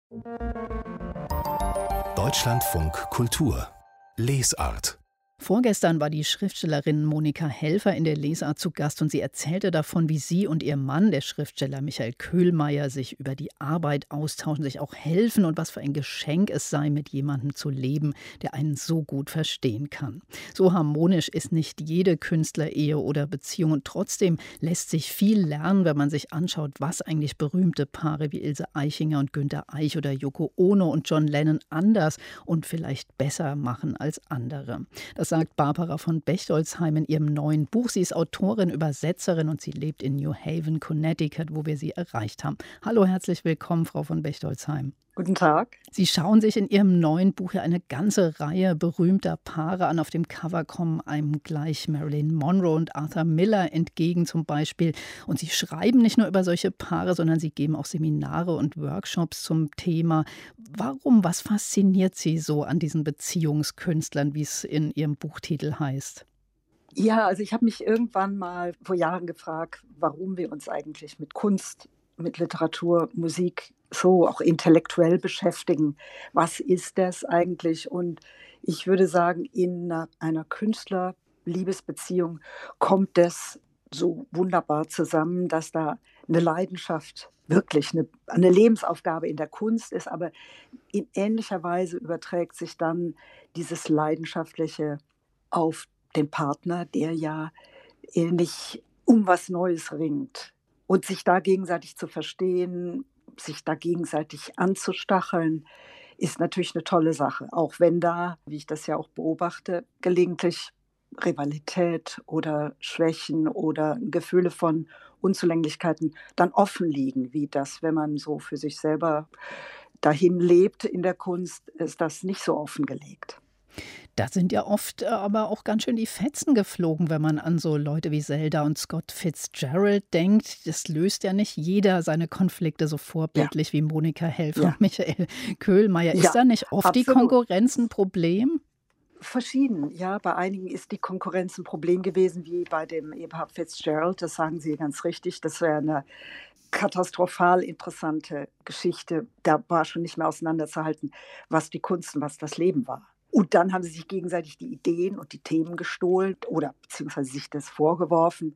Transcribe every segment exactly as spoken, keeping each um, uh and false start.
Deutschlandfunk Kultur Lesart. Vorgestern war die Schriftstellerin Monika Helfer in der Lesart zu Gast und sie erzählte davon, wie sie und ihr Mann, der Schriftsteller Michael Köhlmeier, sich über die Arbeit austauschen, sich auch helfen und was für ein Geschenk es sei, mit jemandem zu leben, der einen so gut verstehen kann. So harmonisch ist nicht jede Künstlerehe oder Beziehung und trotzdem lässt sich viel lernen, wenn man sich anschaut, was eigentlich berühmte Paare wie Ilse Aichinger und Günter Eich oder Yoko Ono und John Lennon anders und vielleicht besser machen als andere. Das sagt Barbara von Bechtolzheim in ihrem neuen Buch. Sie ist Autorin, Übersetzerin und sie lebt in New Haven, Connecticut, wo wir sie erreicht haben. Hallo, herzlich willkommen, Frau von Bechtolzheim. Guten Tag. Sie schauen sich in Ihrem neuen Buch ja eine ganze Reihe berühmter Paare an. Auf dem Cover kommen einem gleich Marilyn Monroe und Arthur Miller entgegen zum Beispiel. Und Sie schreiben nicht nur über solche Paare, sondern Sie geben auch Seminare und Workshops zum Thema. Warum, was fasziniert Sie so an diesen Beziehungskünstlern, wie es in Ihrem Buchtitel heißt? Ja, also ich habe mich irgendwann mal vor Jahren gefragt, warum wir uns eigentlich mit Kunst, mit Literatur, Musik so auch intellektuell beschäftigen. Was ist das eigentlich? Und ich würde sagen, in einer, einer Künstler-Liebesbeziehung kommt das so wunderbar zusammen, dass da eine Leidenschaft, wirklich eine, eine Lebensaufgabe in der Kunst ist, aber in ähnlicher Weise überträgt sich dann dieses Leidenschaftliche auf den Partner, der ja ähnlich um was Neues ringt. Und sich da gegenseitig zu verstehen, sich da gegenseitig anzustacheln, ist natürlich eine tolle Sache. Auch wenn da, wie ich das ja auch beobachte, gelegentlich Rivalität oder Schwächen oder Gefühle von Unzulänglichkeiten dann offen liegen, wie das, wenn man so für sich selber dahin lebt in der Kunst, ist das nicht so offengelegt. Da sind ja oft aber auch ganz schön die Fetzen geflogen, wenn man an so Leute wie Zelda und Scott Fitzgerald denkt. Das löst ja nicht jeder seine Konflikte so vorbildlich ja. wie Monika Helfer ja. und Michael Köhlmeier. Ist ja, da nicht oft absolut. Die Konkurrenz ein Problem? Verschieden, ja. Bei einigen ist die Konkurrenz ein Problem gewesen, wie bei dem Ehepaar Fitzgerald. Das sagen Sie ganz richtig. Das wäre eine katastrophal interessante Geschichte. Da war schon nicht mehr auseinanderzuhalten, was die Kunst und was das Leben war. Und dann haben sie sich gegenseitig die Ideen und die Themen gestohlen oder beziehungsweise sich das vorgeworfen.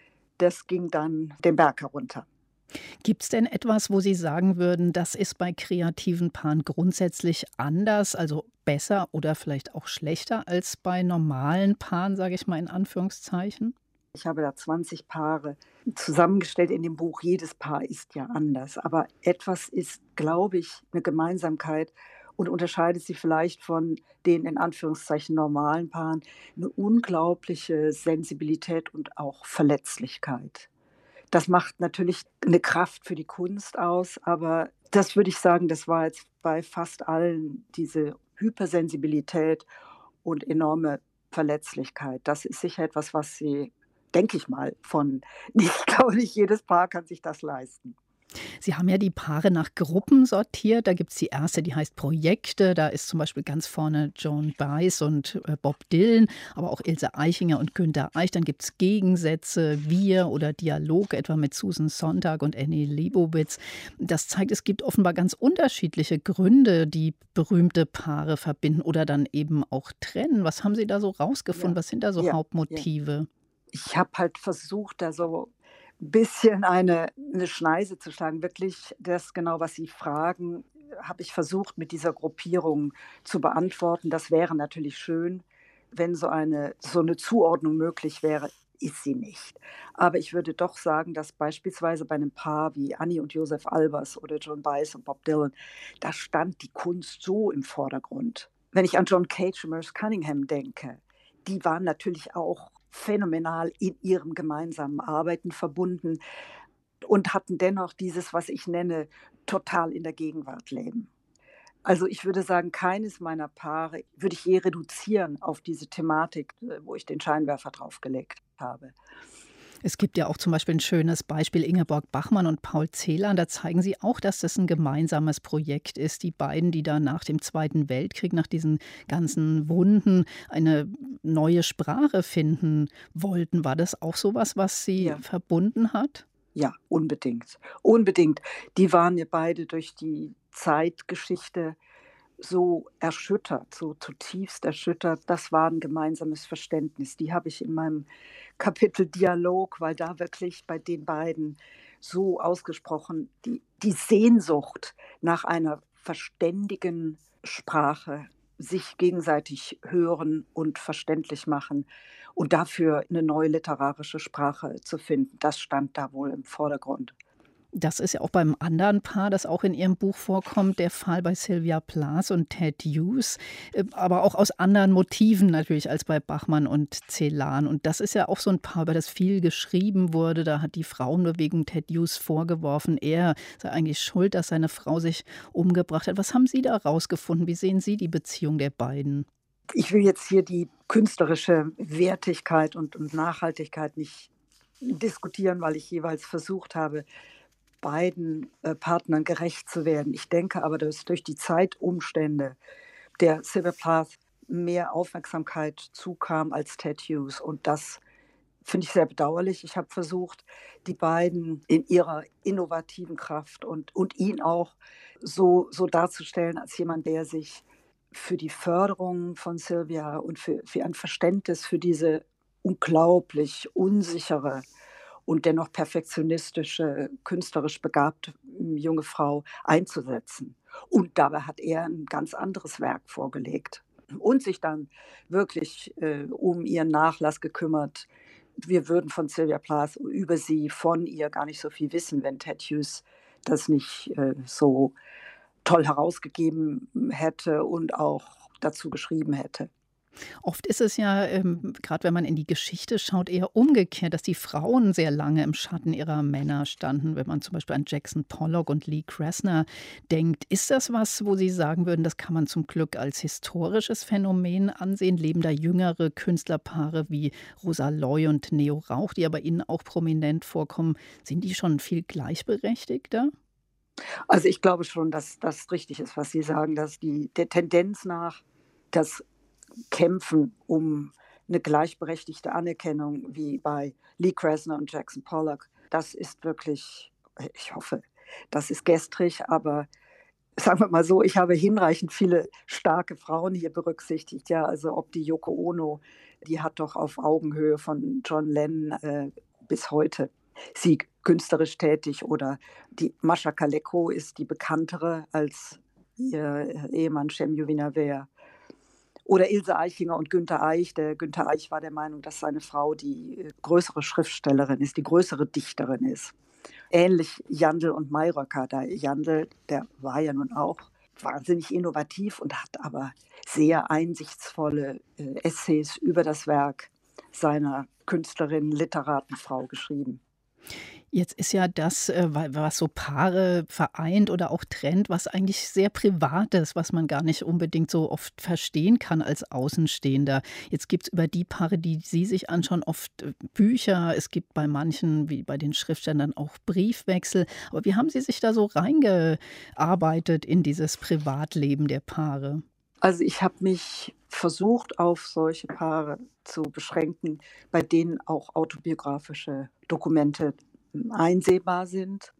Das ging dann den Berg herunter. Gibt es denn etwas, wo Sie sagen würden, das ist bei kreativen Paaren grundsätzlich anders, also besser oder vielleicht auch schlechter als bei normalen Paaren, sage ich mal in Anführungszeichen? Ich habe da zwanzig Paare zusammengestellt in dem Buch. Jedes Paar ist ja anders. Aber etwas ist, glaube ich, eine Gemeinsamkeit und unterscheidet sie vielleicht von den in Anführungszeichen normalen Paaren, eine unglaubliche Sensibilität und auch Verletzlichkeit. Das macht natürlich eine Kraft für die Kunst aus, aber das würde ich sagen, das war jetzt bei fast allen diese Hypersensibilität und enorme Verletzlichkeit. Das ist sicher etwas, was sie, denke ich mal, von, ich glaube nicht jedes Paar kann sich das leisten. Sie haben ja die Paare nach Gruppen sortiert. Da gibt es die erste, die heißt Projekte. Da ist zum Beispiel ganz vorne Joan Baez und äh, Bob Dylan, aber auch Ilse Aichinger und Günter Eich. Dann gibt es Gegensätze, Wir oder Dialog, etwa mit Susan Sontag und Annie Leibovitz. Das zeigt, es gibt offenbar ganz unterschiedliche Gründe, die berühmte Paare verbinden oder dann eben auch trennen. Was haben Sie da so rausgefunden? Ja. Was sind da so ja, Hauptmotive? Ja. Ich habe halt versucht, da so bisschen eine, eine Schneise zu schlagen. Wirklich das genau, was Sie fragen, habe ich versucht mit dieser Gruppierung zu beantworten. Das wäre natürlich schön, wenn so eine, so eine Zuordnung möglich wäre, ist sie nicht. Aber ich würde doch sagen, dass beispielsweise bei einem Paar wie Annie und Joseph Albers oder Joan Baez und Bob Dylan, da stand die Kunst so im Vordergrund. Wenn ich an John Cage und Merce Cunningham denke, die waren natürlich auch phänomenal in ihrem gemeinsamen Arbeiten verbunden und hatten dennoch dieses, was ich nenne, total in der Gegenwart leben. Also ich würde sagen, keines meiner Paare würde ich je reduzieren auf diese Thematik, wo ich den Scheinwerfer draufgelegt habe. Es gibt ja auch zum Beispiel ein schönes Beispiel, Ingeborg Bachmann und Paul Celan. Da zeigen sie auch, dass das ein gemeinsames Projekt ist. Die beiden, die da nach dem Zweiten Weltkrieg, nach diesen ganzen Wunden, eine neue Sprache finden wollten. War das auch sowas, was sie ja. verbunden hat? Ja, unbedingt. Unbedingt. Die waren ja beide durch die Zeitgeschichte so erschüttert, so zutiefst erschüttert. Das war ein gemeinsames Verständnis. Die habe ich in meinem Kapitel Dialog, weil da wirklich bei den beiden so ausgesprochen die die Sehnsucht nach einer verständigen Sprache, sich gegenseitig hören und verständlich machen und dafür eine neue literarische Sprache zu finden, das stand da wohl im Vordergrund. Das ist ja auch beim anderen Paar, das auch in Ihrem Buch vorkommt, der Fall bei Sylvia Plath und Ted Hughes, äh, aber auch aus anderen Motiven natürlich als bei Bachmann und Celan. Und das ist ja auch so ein Paar, über das viel geschrieben wurde. Da hat die Frauenbewegung Ted Hughes vorgeworfen, er sei eigentlich schuld, dass seine Frau sich umgebracht hat. Was haben Sie da rausgefunden? Wie sehen Sie die Beziehung der beiden? Ich will jetzt hier die künstlerische Wertigkeit und und Nachhaltigkeit nicht diskutieren, weil ich jeweils versucht habe, beiden, äh, Partnern gerecht zu werden. Ich denke aber, dass durch die Zeitumstände der Sylvia Plath mehr Aufmerksamkeit zukam als Ted Hughes und das finde ich sehr bedauerlich. Ich habe versucht, die beiden in ihrer innovativen Kraft und und ihn auch so so darzustellen als jemand, der sich für die Förderung von Sylvia und für für ein Verständnis für diese unglaublich unsichere und dennoch perfektionistische, künstlerisch begabte, hm, junge Frau einzusetzen. Und dabei hat er ein ganz anderes Werk vorgelegt und sich dann wirklich, äh, um ihren Nachlass gekümmert. Wir würden von Sylvia Plath über sie, von ihr gar nicht so viel wissen, wenn Ted Hughes das nicht, äh, so toll herausgegeben hätte und auch dazu geschrieben hätte. Oft ist es ja, ähm, grad wenn man in die Geschichte schaut, eher umgekehrt, dass die Frauen sehr lange im Schatten ihrer Männer standen, wenn man zum Beispiel an Jackson Pollock und Lee Krasner denkt. Ist das was, wo Sie sagen würden, das kann man zum Glück als historisches Phänomen ansehen? Leben da jüngere Künstlerpaare wie Rosa Loy und Neo Rauch, die ja bei Ihnen auch prominent vorkommen, sind die schon viel gleichberechtigter? Also, ich glaube schon, dass das richtig ist, was Sie sagen, dass die der Tendenz nach das Kämpfen um eine gleichberechtigte Anerkennung wie bei Lee Krasner und Jackson Pollock, das ist wirklich äh, ich hoffe, das ist gestrig, aber sagen wir mal so, ich habe hinreichend viele starke Frauen hier berücksichtigt, ja. Also, ob die Yoko Ono, die hat doch auf Augenhöhe von John Lennon, äh, bis heute sie künstlerisch tätig oder die Mascha Kaleko ist die bekanntere als ihr äh, Ehemann Cem Yuvina oder Ilse Aichinger und Günter Eich. Der Günter Eich war der Meinung, dass seine Frau die, äh, größere Schriftstellerin ist, die größere Dichterin ist. Ähnlich Jandl und Mayröcker. Der Jandl, der war ja nun auch wahnsinnig innovativ und hat aber sehr einsichtsvolle, äh, Essays über das Werk seiner Künstlerin, Literatenfrau geschrieben. Jetzt ist ja das, äh, wa was so Paare vereint oder auch trennt, was eigentlich sehr Privates, was man gar nicht unbedingt so oft verstehen kann als Außenstehender. Jetzt gibt's über die Paare, die Sie sich anschauen, oft, äh, Bücher. Es gibt bei manchen, wie bei den Schriftstellern, auch Briefwechsel. Aber wie haben Sie sich da so reingearbeitet in dieses Privatleben der Paare? Also, ich habe mich versucht, auf solche Paare zu beschränken, bei denen auch autobiografische Dokumente, hm, einsehbar sind.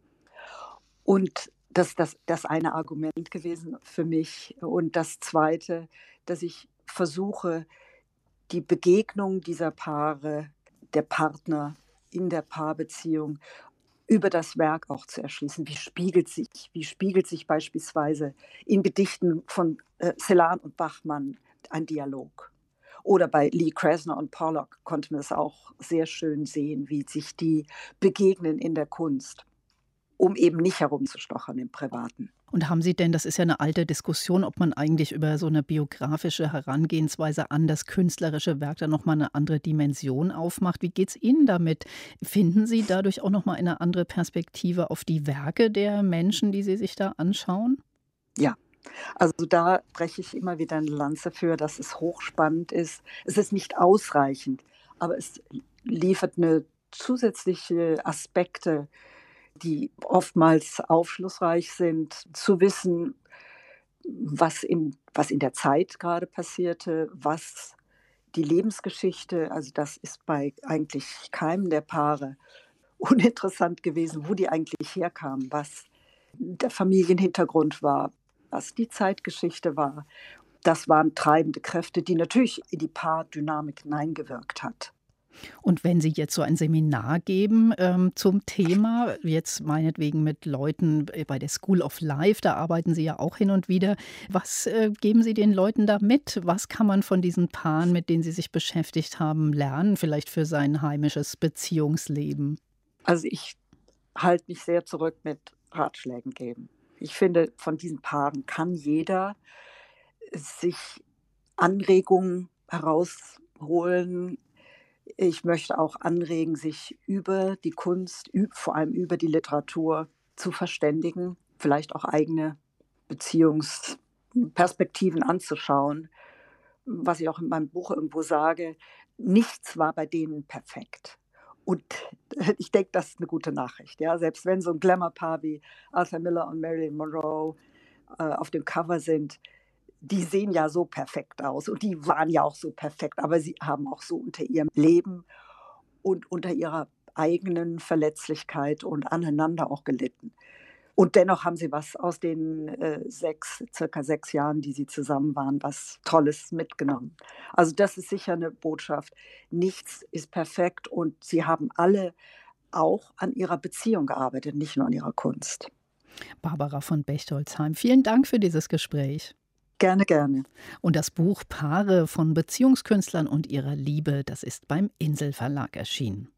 Und das das das eine Argument gewesen für mich. Und das zweite, dass ich versuche, die Begegnung dieser Paare, der Partner in der Paarbeziehung über das Werk auch zu erschließen. Wie spiegelt sich wie spiegelt sich beispielsweise in Gedichten von, äh, Celan und Bachmann ein Dialog? Oder bei Lee Krasner und Pollock konnte man es auch sehr schön sehen, wie sich die begegnen in der Kunst, um eben nicht herumzustochern im Privaten. Und haben Sie denn, das ist ja eine alte Diskussion, ob man eigentlich über so eine biografische Herangehensweise an das künstlerische Werk dann noch mal 'ne andere Dimension aufmacht. Wie geht's Ihnen damit? Finden Sie dadurch auch noch mal eine andere Perspektive auf die Werke der Menschen, die Sie sich da anschauen? Ja, also da breche ich immer wieder eine Lanze für, dass es hochspannend ist. Es ist nicht ausreichend, aber es liefert eine zusätzliche Aspekte, die oftmals aufschlussreich sind, zu wissen, was in was in der Zeit gerade passierte, was die Lebensgeschichte, also das ist bei eigentlich keinem der Paare uninteressant gewesen, wo die eigentlich herkamen, was der Familienhintergrund war, was die Zeitgeschichte war. Das waren treibende Kräfte, die natürlich in die Paardynamik hineingewirkt hat. Und wenn Sie jetzt so ein Seminar geben ähm, zum Thema, jetzt meinetwegen mit Leuten bei der School of Life, da arbeiten Sie ja auch hin und wieder. Was äh, geben Sie den Leuten da mit? Was kann man von diesen Paaren, mit denen Sie sich beschäftigt haben, lernen, vielleicht für sein heimisches Beziehungsleben? Also ich halte mich sehr zurück mit Ratschlägen geben. Ich finde, von diesen Paaren kann jeder sich Anregungen herausholen. Ich möchte auch anregen, sich über die Kunst, vor allem über die Literatur zu verständigen, vielleicht auch eigene Beziehungsperspektiven anzuschauen. Was ich auch in meinem Buch irgendwo sage, nichts war bei denen perfekt. Und ich denke, das ist eine gute Nachricht. Ja? Selbst wenn so ein Glamour-Paar wie Arthur Miller und Marilyn Monroe äh, auf dem Cover sind, die sehen ja so perfekt aus und die waren ja auch so perfekt, aber sie haben auch so unter ihrem Leben und unter ihrer eigenen Verletzlichkeit und aneinander auch gelitten. Und dennoch haben sie was aus den äh, sechs, circa sechs Jahren, die sie zusammen waren, was Tolles mitgenommen. Also das ist sicher eine Botschaft. Nichts ist perfekt und sie haben alle auch an ihrer Beziehung gearbeitet, nicht nur an ihrer Kunst. Barbara von Bechtolzheim, vielen Dank für dieses Gespräch. Gerne, gerne. Und das Buch Paare von Beziehungskünstlern und ihrer Liebe, das ist beim Insel Verlag erschienen.